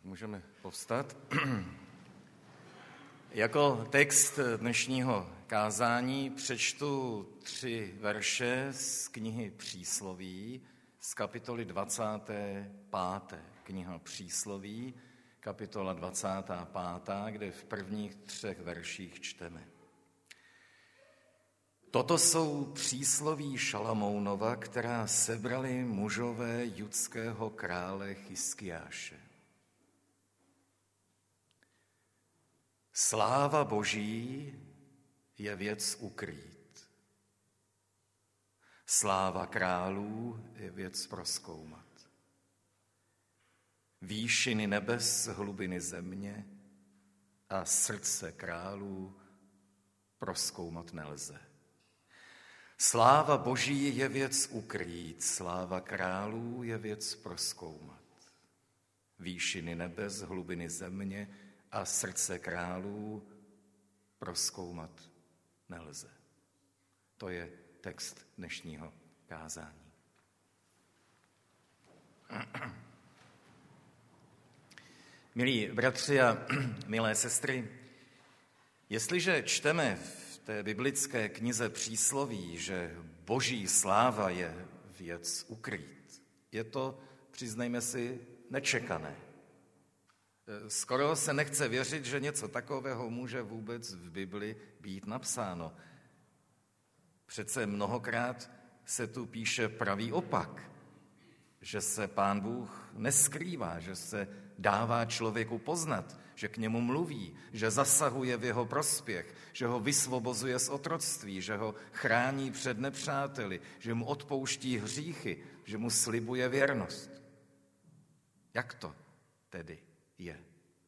Můžeme povstat. Jako text dnešního kázání přečtu 3 verše z knihy Přísloví z kapitoly 25. Kniha Přísloví, kapitola 25., kde v prvních 3 verších čteme. Toto jsou přísloví Šalamounova, která sebrali mužové judského krále Chiskiáše. Sláva Boží je věc ukrýt. Sláva králů je věc prozkoumat. Výšiny nebes, hlubiny země a srdce králů prozkoumat nelze. Sláva Boží je věc ukrýt, sláva králů je věc prozkoumat. Výšiny nebes, hlubiny země a srdce králů prozkoumat nelze. To je text dnešního kázání. Milí bratři a milé sestry, jestliže čteme v té biblické knize Přísloví, že Boží sláva je věc ukrýt, je to, přiznejme si, nečekané. Skoro se nechce věřit, že něco takového může vůbec v Bibli být napsáno. Přece mnohokrát se tu píše pravý opak, že se Pán Bůh neskrývá, že se dává člověku poznat, že k němu mluví, že zasahuje v jeho prospěch, že ho vysvobozuje z otroctví, že ho chrání před nepřáteli, že mu odpouští hříchy, že mu slibuje věrnost. Jak to tedy je?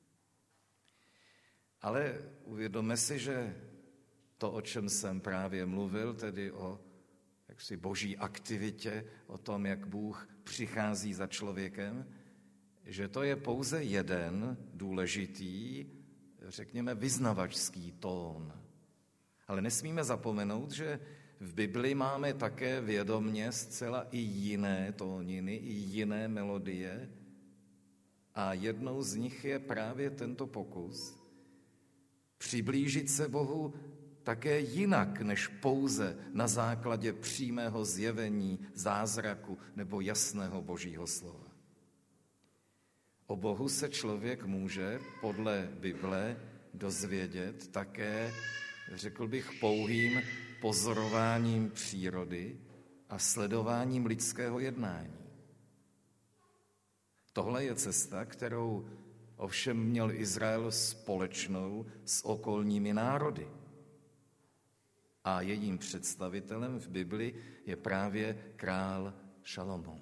Ale uvědomme si, že to, o čem jsem právě mluvil, tedy o jaksi boží aktivitě, o tom, jak Bůh přichází za člověkem, že to je pouze jeden důležitý, řekněme, vyznavačský tón. Ale nesmíme zapomenout, že v Bibli máme také vědomě zcela i jiné tóniny, i jiné melodie a jednou z nich je právě tento pokus přiblížit se Bohu také jinak, než pouze na základě přímého zjevení, zázraku nebo jasného Božího slova. O Bohu se člověk může podle Bible dozvědět také, řekl bych, pouhým pozorováním přírody a sledováním lidského jednání. Tohle je cesta, kterou ovšem měl Izrael společnou s okolními národy. A jejím představitelem v Bibli je právě král Šalamoun.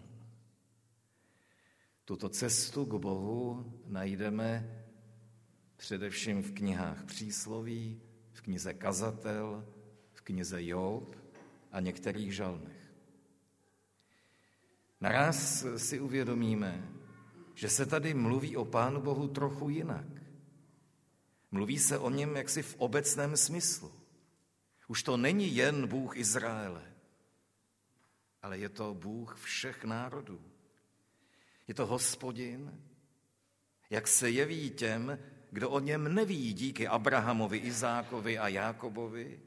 Tuto cestu k Bohu najdeme především v knihách Přísloví, v knize Kazatel, v knize Job a některých žalmech. Naraz si uvědomíme, že se tady mluví o Pánu Bohu trochu jinak. Mluví se o něm jaksi v obecném smyslu. Už to není jen Bůh Izraele, ale je to Bůh všech národů. Je to Hospodin, jak se jeví těm, kdo o něm neví díky Abrahamovi, Izákovi a Jákobovi,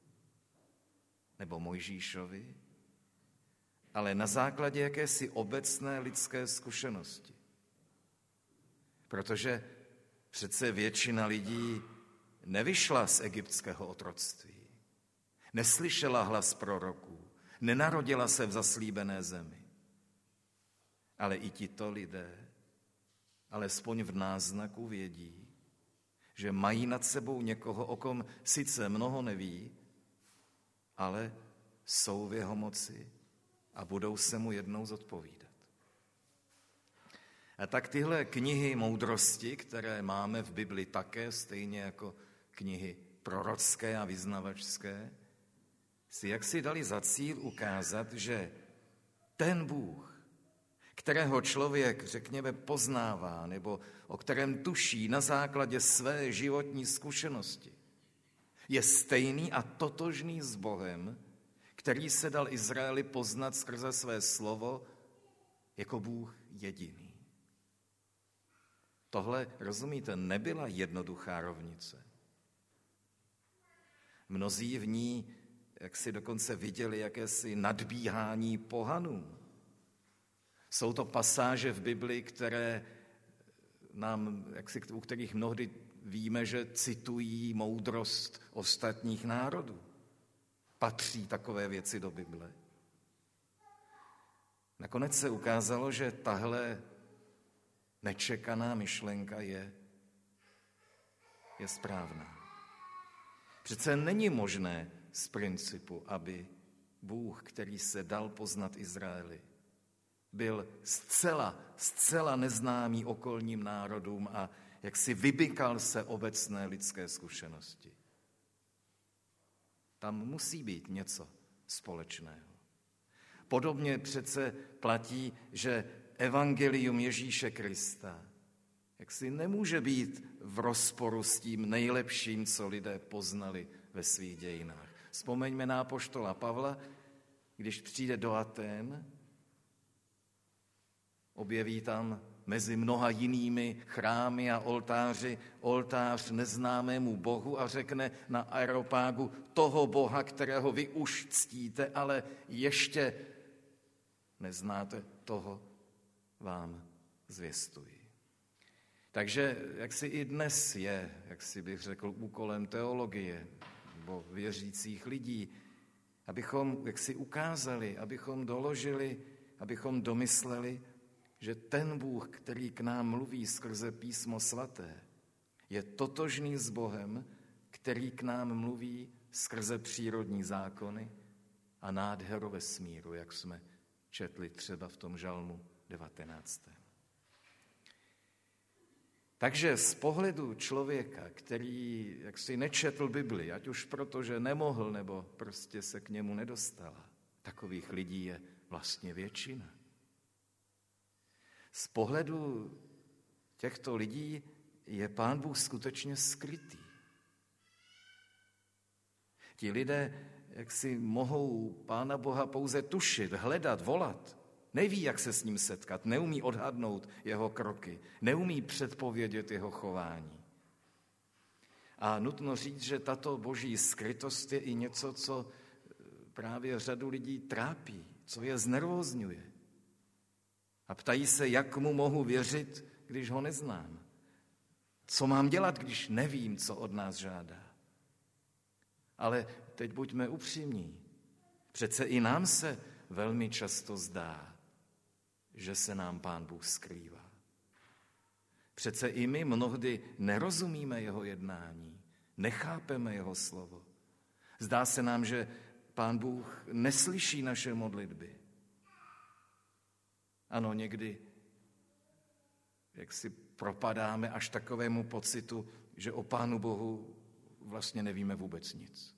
nebo Mojžíšovi, ale na základě jakési obecné lidské zkušenosti. Protože přece většina lidí nevyšla z egyptského otroctví, neslyšela hlas proroků, nenarodila se v zaslíbené zemi. Ale i tito lidé, alespoň v náznaku vědí, že mají nad sebou někoho, o kom sice mnoho neví, ale jsou v jeho moci a budou se mu jednou zodpovídat. A tak tyhle knihy moudrosti, které máme v Bibli také, stejně jako knihy prorocké a vyznavačské, si jaksi dali za cíl ukázat, že ten Bůh, kterého člověk, řekněme, poznává, nebo o kterém tuší na základě své životní zkušenosti, je stejný a totožný s Bohem, který se dal Izraeli poznat skrze své slovo jako Bůh jediný. Tohle, rozumíte, nebyla jednoduchá rovnice. Mnozí v ní, jak si dokonce viděli, jakési nadbíhání pohanů. Jsou to pasáže v Bibli, které nám, u kterých mnohdy víme, že citují moudrost ostatních národů. Patří takové věci do Bible. Nakonec se ukázalo, že tahle nečekaná myšlenka je správná. Přece není možné z principu, aby Bůh, který se dal poznat Izraeli, byl zcela neznámý okolním národům a jak si vybykal se obecné lidské zkušenosti. Tam musí být něco společného. Podobně přece platí, že evangelium Ježíše Krista jaksi nemůže být v rozporu s tím nejlepším, co lidé poznali ve svých dějinách. Vzpomeňme na apoštola Pavla, když přijde do Atén, objeví tam mezi mnoha jinými chrámy a oltáři oltář neznámému bohu a řekne na Areopágu: toho boha, kterého vy už ctíte, ale ještě neznáte, toho vám zvěstuji. Takže jak si i dnes je, jak si bych řekl, úkolem teologie nebo věřících lidí, abychom jak si ukázali, abychom doložili, abychom domysleli, že ten Bůh, který k nám mluví skrze Písmo svaté, je totožný s Bohem, který k nám mluví skrze přírodní zákony a nádheru vesmíru, jak jsme četli třeba v tom žalmu 19. Takže z pohledu člověka, který jaksi nečetl Bibli, ať už proto, že nemohl, nebo prostě se k němu nedostala, takových lidí je vlastně většina. Z pohledu těchto lidí je Pán Bůh skutečně skrytý. Ti lidé jaksi mohou Pána Boha pouze tušit, hledat, volat. Neví, jak se s ním setkat, neumí odhadnout jeho kroky, neumí předpovědět jeho chování. A nutno říct, že tato boží skrytost je i něco, co právě řadu lidí trápí, co je znervózňuje. A ptají se, jak mu mohu věřit, když ho neznám. Co mám dělat, když nevím, co od nás žádá. Ale teď buďme upřímní. Přece i nám se velmi často zdá, že se nám Pán Bůh skrývá. Přece i my mnohdy nerozumíme jeho jednání, nechápeme jeho slovo. Zdá se nám, že Pán Bůh neslyší naše modlitby. Ano, někdy jak si propadáme až takovému pocitu, že o Pánu Bohu vlastně nevíme vůbec nic.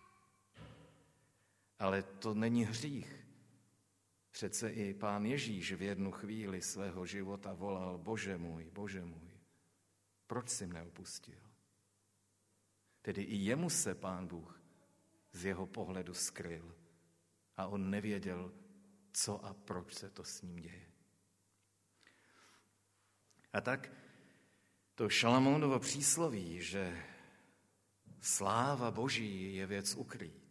Ale to není hřích. Přece i Pán Ježíš v jednu chvíli svého života volal: Bože můj, proč jsi mne opustil? Tedy i jemu se Pán Bůh z jeho pohledu skryl a on nevěděl, co a proč se to s ním děje. A tak to Šalamounovo přísloví, že sláva Boží je věc ukrýt,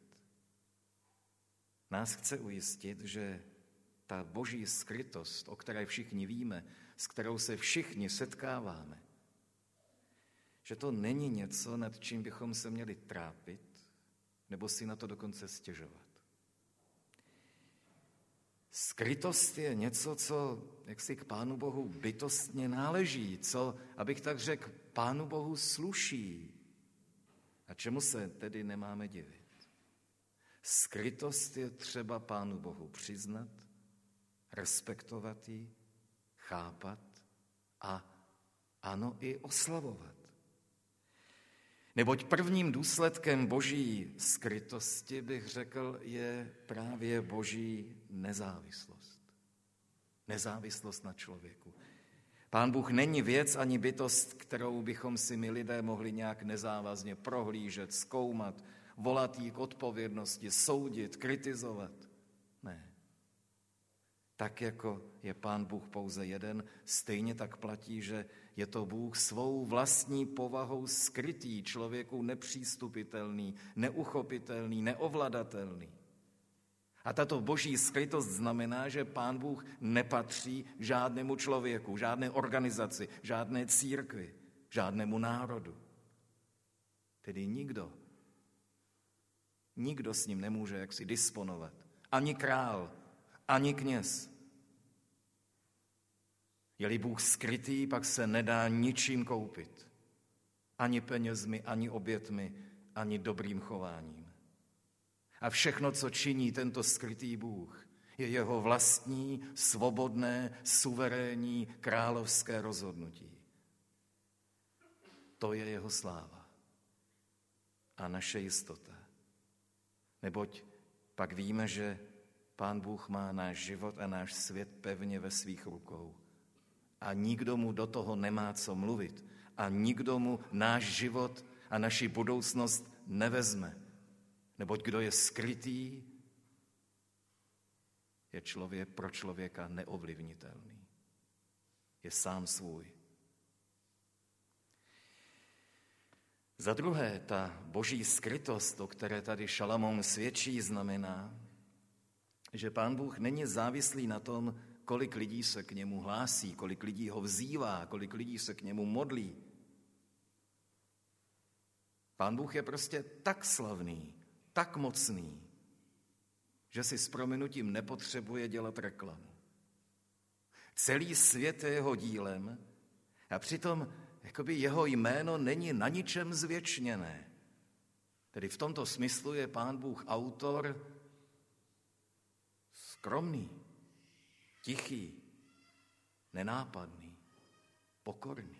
nás chce ujistit, že ta boží skrytost, o které všichni víme, s kterou se všichni setkáváme, že to není něco, nad čím bychom se měli trápit, nebo si na to dokonce stěžovat. Skrytost je něco, co jaksi k Pánu Bohu bytostně náleží, co, abych tak řekl, Pánu Bohu sluší. A čemu se tedy nemáme divit? Skrytost je třeba Pánu Bohu přiznat, respektovat ji, chápat a ano i oslavovat. Neboť prvním důsledkem boží skrytosti, bych řekl, je právě boží nezávislost. Nezávislost na člověku. Pán Bůh není věc ani bytost, kterou bychom si my lidé mohli nějak nezávazně prohlížet, zkoumat, volat jí k odpovědnosti, soudit, kritizovat. Ne. Tak jako je Pán Bůh pouze jeden, stejně tak platí, že je to Bůh svou vlastní povahou skrytý, člověku nepřístupitelný, neuchopitelný, neovladatelný. A tato boží skrytost znamená, že Pán Bůh nepatří žádnému člověku, žádné organizaci, žádné církvi, žádnému národu. Tedy nikdo s ním nemůže jaksi disponovat. Ani král, ani kněz. Je-li Bůh skrytý, pak se nedá ničím koupit. Ani penězmi, ani obětmi, ani dobrým chováním. A všechno, co činí tento skrytý Bůh, je jeho vlastní, svobodné, suverénní, královské rozhodnutí. To je jeho sláva a naše jistota. Neboť pak víme, že Pán Bůh má náš život a náš svět pevně ve svých rukou. A nikdo mu do toho nemá co mluvit. A nikdo mu náš život a naši budoucnost nevezme. Neboť kdo je skrytý, je člověk pro člověka neovlivnitelný. Je sám svůj. Za druhé, ta boží skrytost, o které tady Šalamoun svědčí, znamená, že Pán Bůh není závislý na tom, kolik lidí se k němu hlásí, kolik lidí ho vzývá, kolik lidí se k němu modlí. Pán Bůh je prostě tak slavný, tak mocný, že si s prominutím nepotřebuje dělat reklamu. Celý svět je jeho dílem a přitom jakoby jeho jméno není na ničem zvěčněné. Tedy v tomto smyslu je Pán Bůh autor skromný, tichý, nenápadný, pokorný.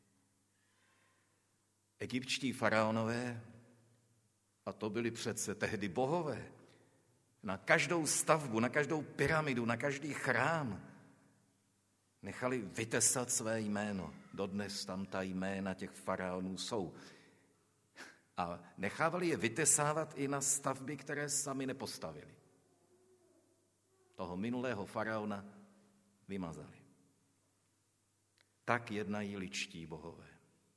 Egyptští faraonové, a to byli přece tehdy bohové, na každou stavbu, na každou pyramidu, na každý chrám nechali vytesat své jméno. Dodnes tam ta jména těch faraonů jsou. A nechávali je vytesávat i na stavby, které sami nepostavili. Toho minulého faraona vymazali. Tak jednají lidští bohové.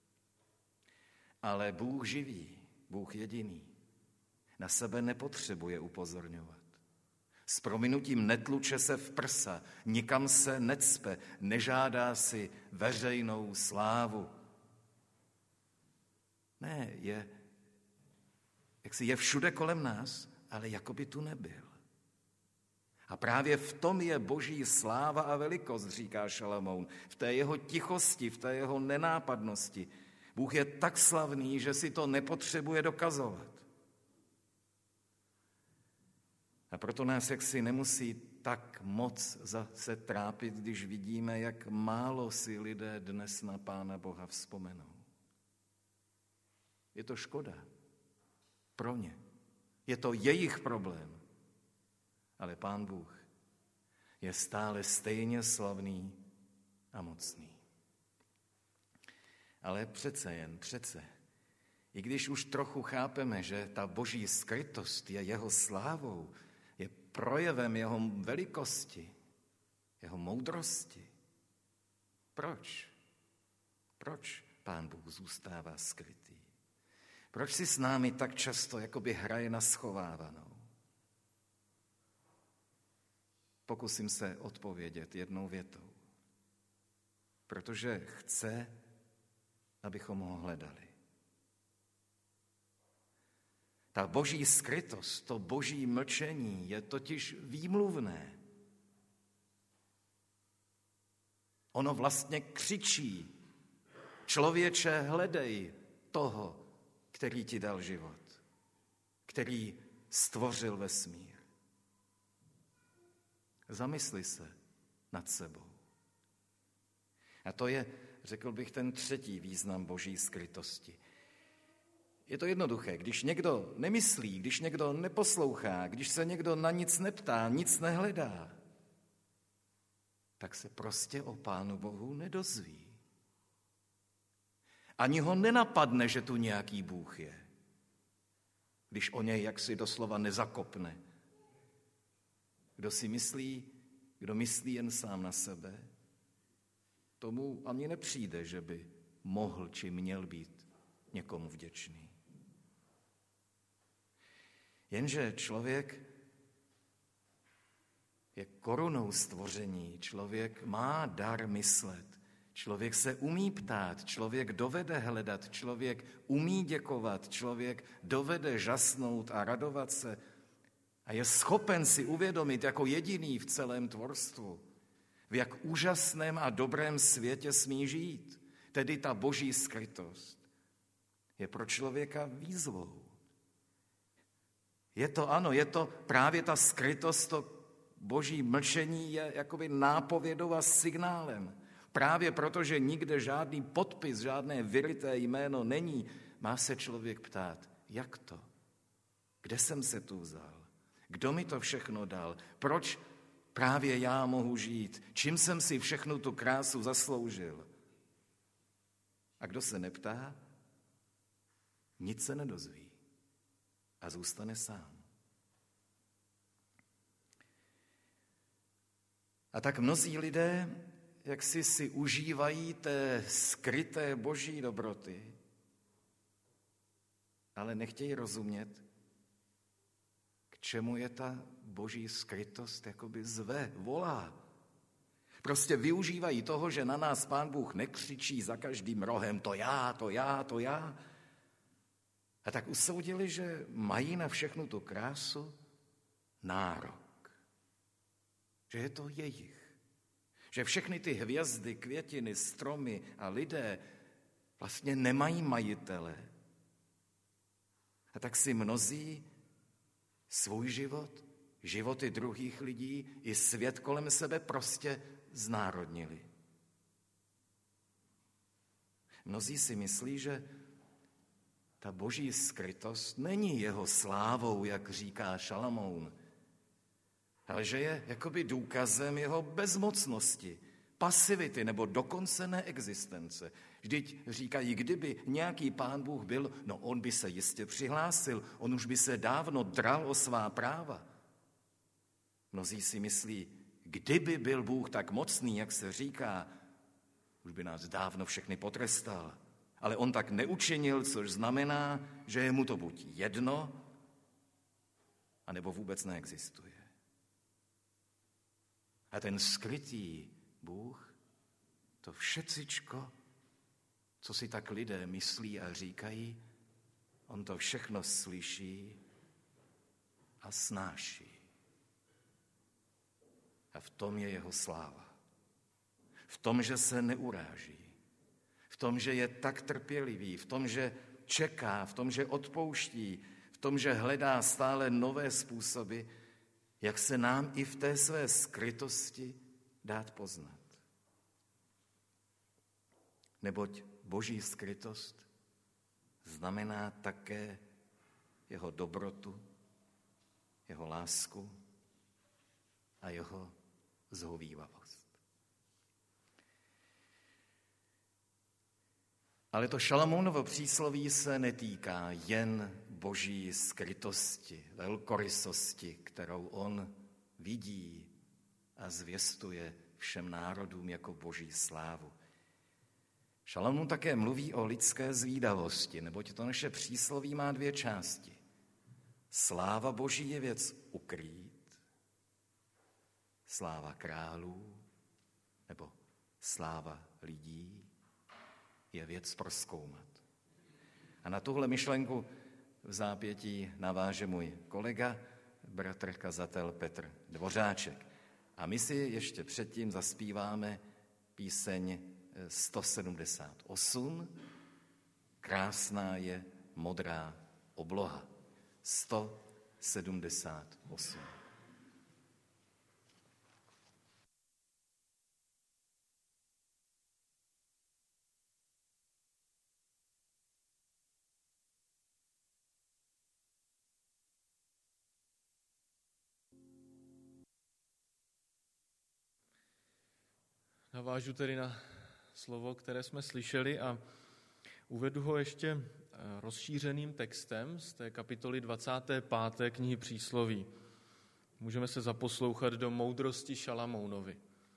Ale Bůh živý, Bůh jediný, na sebe nepotřebuje upozorňovat. S prominutím netluče se v prsa, nikam se necpe, nežádá si veřejnou slávu. Ne, je všude kolem nás, ale jako by tu nebyl. A právě v tom je boží sláva a velikost, říká Šalamoun. V té jeho tichosti, v té jeho nenápadnosti. Bůh je tak slavný, že si to nepotřebuje dokazovat. A proto nás jaksi nemusí tak moc se trápit, když vidíme, jak málo si lidé dnes na Pána Boha vzpomenou. Je to škoda pro ně. Je to jejich problém. Ale Pán Bůh je stále stejně slavný a mocný. Ale přece, i když už trochu chápeme, že ta boží skrytost je jeho slávou, je projevem jeho velikosti, jeho moudrosti. Proč Pán Bůh zůstává skrytý? Proč si s námi tak často jakoby hraje na schovávanou? Pokusím se odpovědět jednou větou. Protože chce, abychom ho hledali. Ta boží skrytost, to boží mlčení je totiž výmluvné. Ono vlastně křičí: člověče, hledej toho, který ti dal život, který stvořil vesmír. Zamysli se nad sebou. A to je, řekl bych, ten třetí význam boží skrytosti. Je to jednoduché. Když někdo nemyslí, když někdo neposlouchá, když se někdo na nic neptá, nic nehledá, tak se prostě o Pánu Bohu nedozví. Ani ho nenapadne, že tu nějaký Bůh je, když o něj jaksi doslova nezakopne. Kdo si myslí, Kdo myslí jen sám na sebe, tomu ani nepřijde, že by mohl či měl být někomu vděčný. Jenže člověk je korunou stvoření, člověk má dar myslet, člověk se umí ptát, člověk dovede hledat, člověk umí děkovat, člověk dovede žasnout a radovat se a je schopen si uvědomit jako jediný v celém tvorstvu, v jak úžasném a dobrém světě smí žít, tedy ta boží skrytost, je pro člověka výzvou. Je to právě ta skrytost, to boží mlčení je jakoby nápovědou a signálem. Právě protože nikde žádný podpis, žádné vyryté jméno není, má se člověk ptát, jak to? Kde jsem se tu vzal? Kdo mi to všechno dal? Proč právě já mohu žít? Čím jsem si všechnu tu krásu zasloužil? A kdo se neptá, nic se nedozví a zůstane sám. A tak mnozí lidé, jak si užívají té skryté boží dobroty, ale nechtějí rozumět, k čemu je ta boží skrytost jakoby zve, volá. Prostě využívají toho, že na nás Pán Bůh nekřičí za každým rohem to já, to já, to já. A tak usoudili, že mají na všechnu tu krásu nárok. Že je to jejich. Že všechny ty hvězdy, květiny, stromy a lidé vlastně nemají majitele. A tak si mnozí svůj život, životy druhých lidí i svět kolem sebe prostě znárodnili. Mnozí si myslí, že ta boží skrytost není jeho slávou, jak říká Šalamoun, ale že je jakoby důkazem jeho bezmocnosti, pasivity nebo dokonce neexistence. Vždyť říkají, kdyby nějaký Pán Bůh byl, no on by se jistě přihlásil, on už by se dávno dral o svá práva. Mnozí si myslí, kdyby byl Bůh tak mocný, jak se říká, už by nás dávno všechny potrestal. Ale on tak neučinil, což znamená, že je mu to buď jedno, anebo vůbec neexistuje. A ten skrytý Bůh, to všecičko, co si tak lidé myslí a říkají, on to všechno slyší a snáší. A v tom je jeho sláva. V tom, že se neuráží. V tom, že je tak trpělivý. V tom, že čeká. V tom, že odpouští. V tom, že hledá stále nové způsoby, jak se nám i v té své skrytosti dát poznat. Neboť boží skrytost znamená také jeho dobrotu, jeho lásku a jeho zhovívavost. Ale to Šalamounovo přísloví se netýká jen boží skrytosti, velkorysosti, kterou on vidí a zvěstuje všem národům jako boží slávu. Šalamoun také mluví o lidské zvídavosti, neboť to naše přísloví má dvě části. Sláva boží je věc ukrýt, sláva králů nebo sláva lidí je věc prozkoumat. A na tuhle myšlenku v zápětí naváže můj kolega, bratr kazatel Petr Dvořáček. A my si ještě předtím zaspíváme píseň 178. Krásná je modrá obloha. 178. Navážu tedy na slovo, které jsme slyšeli a uvedu ho ještě rozšířeným textem z té kapitoly 25. knihy Přísloví. Můžeme se zaposlouchat do moudrosti Šalamounovi.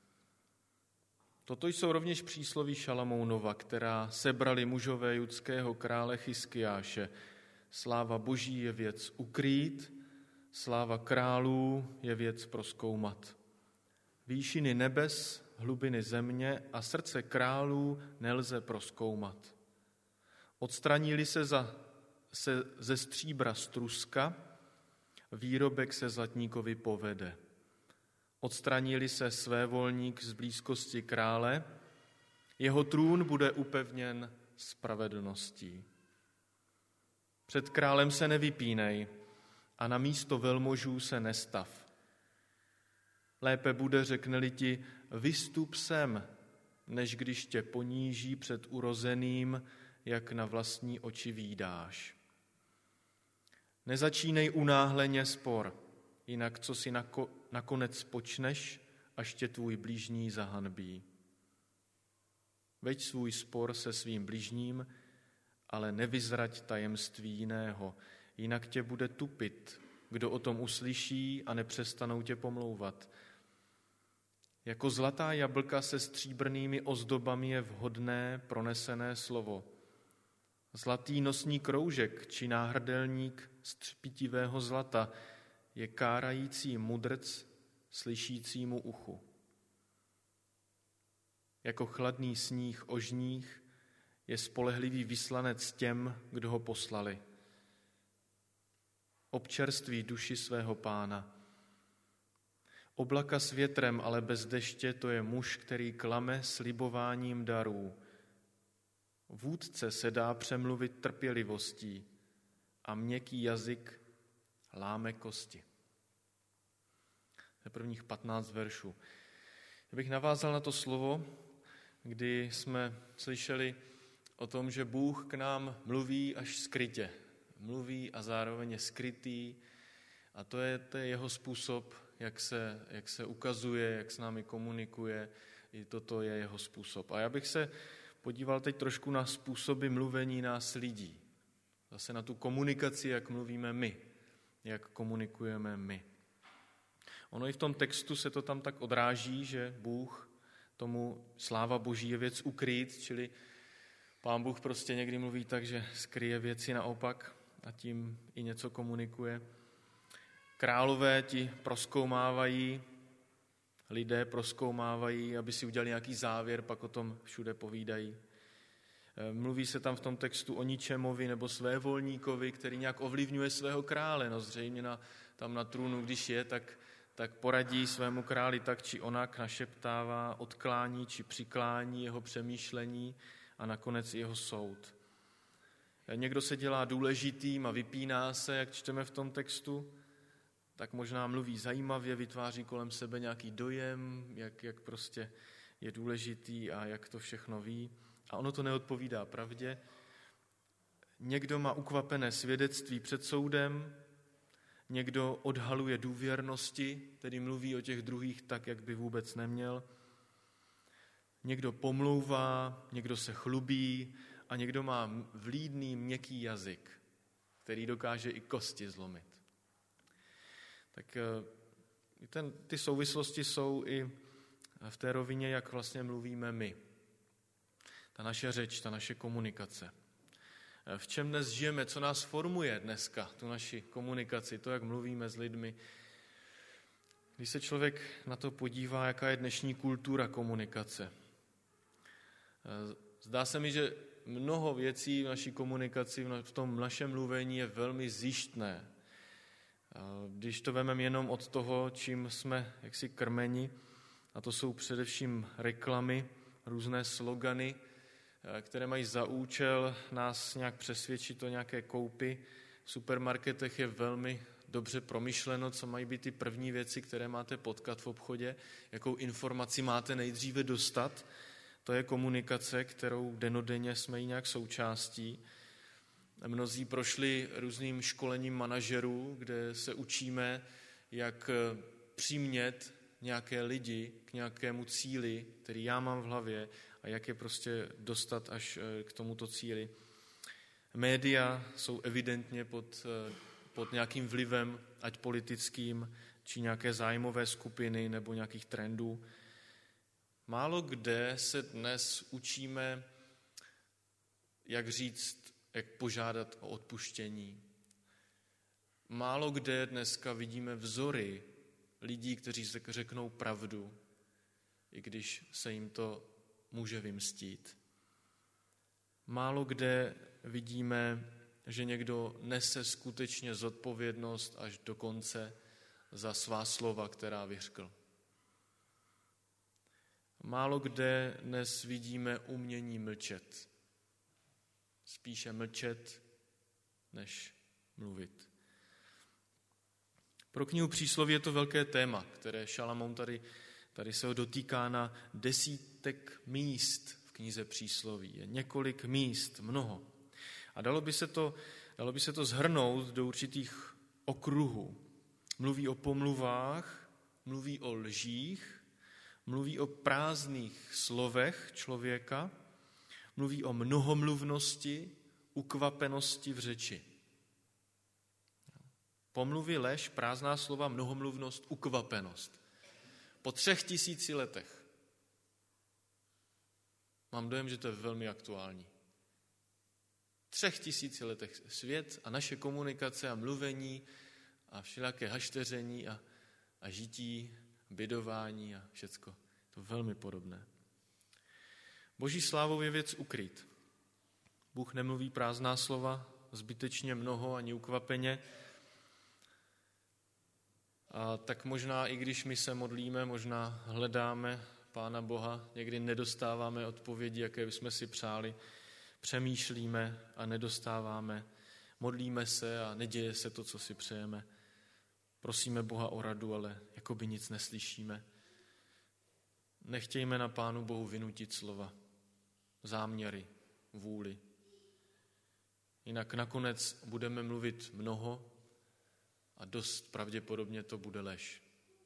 Toto jsou rovněž přísloví Šalamounova, která sebrali mužové judského krále Chyskiáše. Sláva Boží je věc ukrýt, sláva králů je věc prozkoumat. Výšiny nebes, hlubiny země a srdce králů nelze prozkoumat. Odstranili se ze stříbra struska, výrobek se zlatníkovi povede. Odstranili se svévolník z blízkosti krále, jeho trůn bude upevněn spravedlností. Před králem se nevypínej a na místo velmožů se nestav. Lépe bude, řekne-li ti, vystup sem, než když tě poníží před urozeným, jak na vlastní oči vídáš. Nezačínej unáhleně spor, jinak co si nakonec počneš, až tě tvůj blížní zahanbí. Veď svůj spor se svým blížním, ale nevyzrať tajemství jiného, jinak tě bude tupit, kdo o tom uslyší a nepřestanou tě pomlouvat. Jako zlatá jablka se stříbrnými ozdobami je vhodné pronesené slovo. Zlatý nosní kroužek či náhrdelník z třpitivého zlata je kárající mudrc slyšícímu uchu. Jako chladný sníh o žních je spolehlivý vyslanec těm, kdo ho poslali. Občerství duši svého pána. Oblaka s větrem, ale bez deště, to je muž, který klame slibováním darů. Vůdce se dá přemluvit trpělivostí a měkký jazyk láme kosti. To je prvních 15 veršů. Já bych navázal na to slovo, kdy jsme slyšeli o tom, že Bůh k nám mluví až skrytě. Mluví a zároveň je skrytý a to je jeho způsob, jak se ukazuje, jak s námi komunikuje. I toto je jeho způsob. A já bych se podíval teď trošku na způsoby mluvení nás lidí. Zase na tu komunikaci, jak mluvíme my, jak komunikujeme my. Ono i v tom textu se to tam tak odráží, že Bůh, tomu sláva Boží je věc ukrýt, čili Pán Bůh prostě někdy mluví tak, že skryje věci naopak a tím i něco komunikuje. Králové ti prozkoumávají, lidé prozkoumávají, aby si udělali nějaký závěr, pak o tom všude povídají. Mluví se tam v tom textu o ničemovi nebo svévolníkovi, který nějak ovlivňuje svého krále. No zřejmě tam na trůnu, když je, tak poradí svému králi tak či onak, našeptává, odklání či přiklání jeho přemýšlení a nakonec jeho soud. Někdo se dělá důležitým a vypíná se, jak čteme v tom textu, tak možná mluví zajímavě, vytváří kolem sebe nějaký dojem, jak prostě je důležitý a jak to všechno ví. A ono to neodpovídá pravdě. Někdo má ukvapené svědectví před soudem, někdo odhaluje důvěrnosti, tedy mluví o těch druhých tak, jak by vůbec neměl. Někdo pomlouvá, někdo se chlubí a někdo má vlídný, měkký jazyk, který dokáže i kosti zlomit. Tak ty souvislosti jsou i v té rovině, jak vlastně mluvíme my. Ta naše řeč, ta naše komunikace. V čem dnes žijeme, co nás formuje dneska, tu naši komunikaci, to, jak mluvíme s lidmi. Když se člověk na to podívá, jaká je dnešní kultura komunikace. Zdá se mi, že mnoho věcí v naší komunikaci, v tom našem mluvení je velmi zištné. Když to vememe jenom od toho, čím jsme jaksi krmeni, a to jsou především reklamy, různé slogany, které mají za účel nás nějak přesvědčit o nějaké koupi. V supermarketech je velmi dobře promyšleno, co mají být ty první věci, které máte potkat v obchodě, jakou informaci máte nejdříve dostat. To je komunikace, kterou dennodenně jsme jí nějak součástí. Mnozí prošli různým školením manažerů, kde se učíme, jak přimět nějaké lidi k nějakému cíli, který já mám v hlavě, a jak je prostě dostat až k tomuto cíli. Média jsou evidentně pod nějakým vlivem, ať politickým, či nějaké zájmové skupiny nebo nějakých trendů. Málo kde se dnes učíme, jak říct, jak požádat o odpuštění. Málo kde dneska vidíme vzory lidí, kteří řeknou pravdu, i když se jim to může vymstít. Málo kde vidíme, že někdo nese skutečně zodpovědnost až do konce za svá slova, která vyřkl. Málo kde dnes vidíme umění mlčet. Spíše mlčet, než mluvit. Pro knihu Přísloví je to velké téma, které Šalamoun tady se ho dotýká na desítek míst v knize Přísloví. Je několik míst, mnoho. A dalo by se to shrnout do určitých okruhů. Mluví o pomluvách, mluví o lžích, mluví o prázdných slovech člověka, mluví o mnohomluvnosti, ukvapenosti v řeči. Pomluvy, lež, prázdná slova, mnohomluvnost, ukvapenost. Po 3000 letech mám dojem, že to je velmi aktuální. 3000 letech svět a naše komunikace a mluvení a všelijaké hašteření a žití, bydování a všecko. To je velmi podobné. Boží slávou je věc ukrýt. Bůh nemluví prázdná slova, zbytečně mnoho ani ukvapeně. A tak možná i když my se modlíme, možná hledáme Pána Boha, někdy nedostáváme odpovědi, jaké bychom si přáli, přemýšlíme a nedostáváme, modlíme se a neděje se to, co si přejeme. Prosíme Boha o radu, ale jakoby nic neslyšíme. Nechtějme na Pánu Bohu vynutit slova, záměry, vůli. Jinak nakonec budeme mluvit mnoho a dost pravděpodobně to bude lež.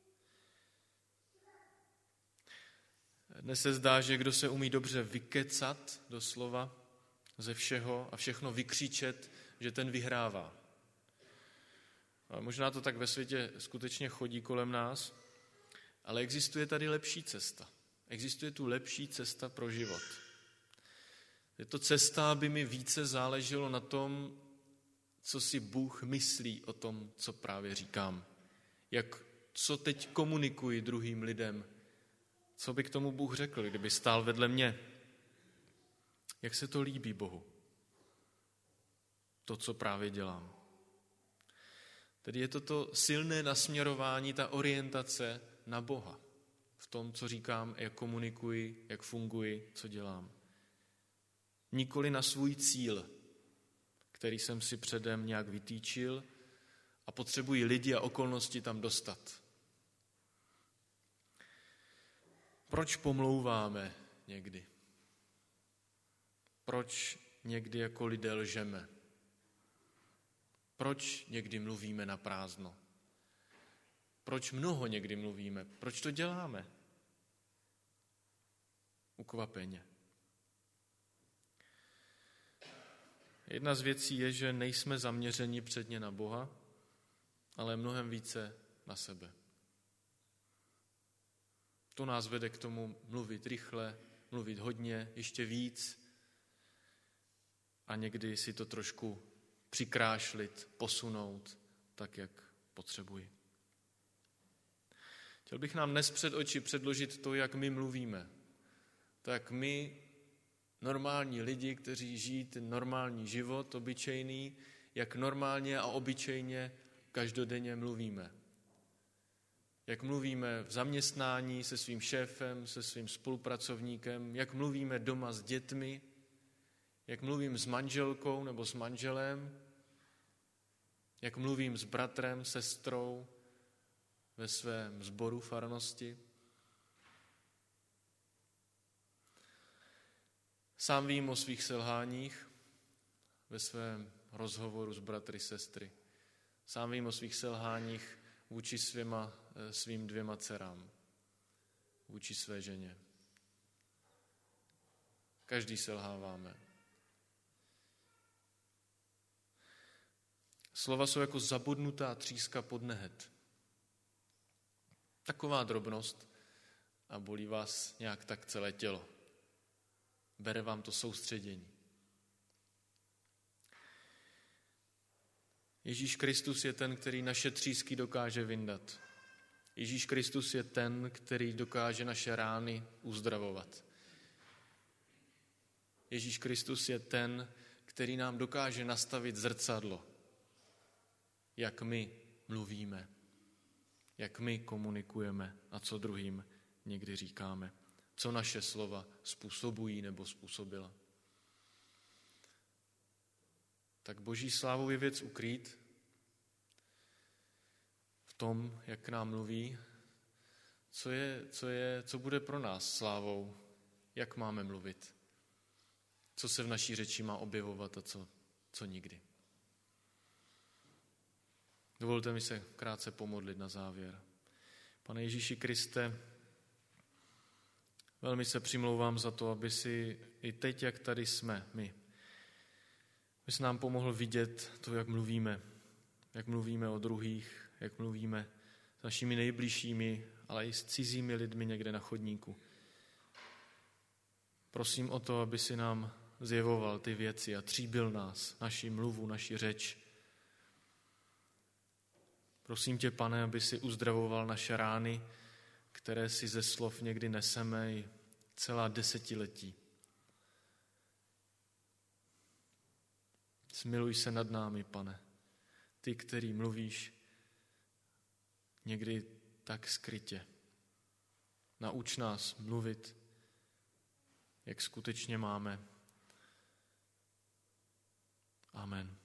Dnes se zdá, že kdo se umí dobře vykecat do slova ze všeho a všechno vykřičet, že ten vyhrává. A možná to tak ve světě skutečně chodí kolem nás, ale existuje tady lepší cesta. Existuje tu lepší cesta pro život. Je to cesta, aby mi více záleželo na tom, co si Bůh myslí o tom, co právě říkám. Co teď komunikuji druhým lidem. Co by k tomu Bůh řekl, kdyby stál vedle mě. Jak se to líbí Bohu. To, co právě dělám. Tedy je to silné nasměrování, ta orientace na Boha. V tom, co říkám, jak komunikuji, jak funguji, co dělám. Nikoli na svůj cíl, který jsem si předem nějak vytýčil a potřebuji lidi a okolnosti tam dostat. Proč pomlouváme někdy? Proč někdy jako lidé lžeme? Proč někdy mluvíme na prázdno? Proč mnoho někdy mluvíme? Proč to děláme? Ukvapeně. Jedna z věcí je, že nejsme zaměřeni předně na Boha, ale mnohem více na sebe. To nás vede k tomu mluvit rychle, mluvit hodně, ještě víc a někdy si to trošku přikrášlit, posunout tak, jak potřebuji. Chtěl bych nám dnes před oči předložit to, jak my mluvíme. Tak my, normální lidi, kteří žijí ten normální život, obyčejný, jak normálně a obyčejně každodenně mluvíme. Jak mluvíme v zaměstnání se svým šéfem, se svým spolupracovníkem, jak mluvíme doma s dětmi, jak mluvím s manželkou nebo s manželem, jak mluvím s bratrem, sestrou ve svém sboru farnosti. Sám vím o svých selháních ve svém rozhovoru s bratry, sestry. Sám vím o svých selháních vůči svým 2 dcerám, vůči své ženě. Každý selháváme. Slova jsou jako zabodnutá tříska pod nehet. Taková drobnost a bolí vás nějak tak celé tělo. Bere vám to soustředění. Ježíš Kristus je ten, který naše třísky dokáže vyndat. Ježíš Kristus je ten, který dokáže naše rány uzdravovat. Ježíš Kristus je ten, který nám dokáže nastavit zrcadlo, jak my mluvíme, jak my komunikujeme a co druhým někdy říkáme, co naše slova způsobují nebo způsobila. Tak Boží slávou je věc ukrýt v tom, jak k nám mluví, co bude pro nás slávou, jak máme mluvit, co se v naší řeči má objevovat a co nikdy. Dovolte mi se krátce pomodlit na závěr. Pane Ježíši Kriste, velmi se přimlouvám za to, aby si i teď, jak tady jsme my, bys nám pomohl vidět to, jak mluvíme o druhých, jak mluvíme s našimi nejbližšími, ale i s cizími lidmi někde na chodníku. Prosím o to, aby si nám zjevoval ty věci a tříbil nás, naši mluvu, naši řeč. Prosím tě, Pane, aby si uzdravoval naše rány, které si ze slov někdy neseme i celá desetiletí. Smiluj se nad námi, Pane, ty, který mluvíš někdy tak skrytě. Nauč nás mluvit, jak skutečně máme. Amen.